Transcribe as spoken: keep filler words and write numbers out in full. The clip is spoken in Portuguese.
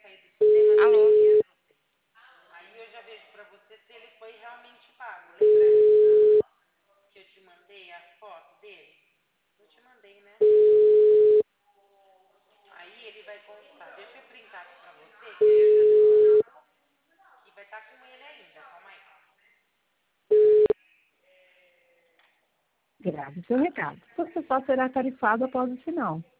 Alô? Aí eu já vejo pra você se ele foi realmente pago. Lembra que eu te mandei a foto dele? Eu te mandei, né? Aí ele vai constar. Deixa eu printar aqui pra você, que eu já te mando. E vai estar com ele ainda, calma aí. Grave seu recado. Você só será tarifado após o sinal.